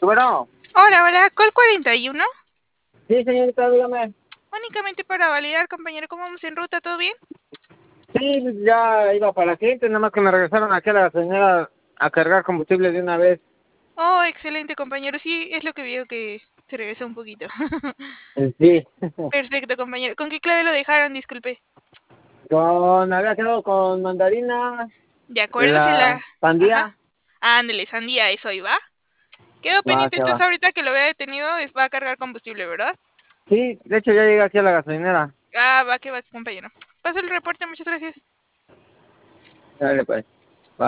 Bueno, Hola, hola, ¿call 41? sí, señorita, dígame. Únicamente para validar, compañero, ¿cómo vamos en ruta? ¿Todo bien? Sí, ya iba para la cliente, nada más que me regresaron aquí a la señora a cargar combustible de una vez. Oh, excelente, compañero. Sí, es lo que veo que se regresó un poquito. Sí, Perfecto, compañero. ¿Con qué clave lo dejaron? Disculpe. había quedado con mandarina, De acuerdo, se la la... Ajá. sandía. Ándale, sandía, eso ahí va. Quedo Va, pendiente, que entonces va. ahorita que lo vea detenido va a cargar combustible, ¿verdad? Sí, de hecho ya llegué aquí a la gasolinera. Ah, va, que va, compañero. Paso el reporte, muchas gracias. Dale, pues.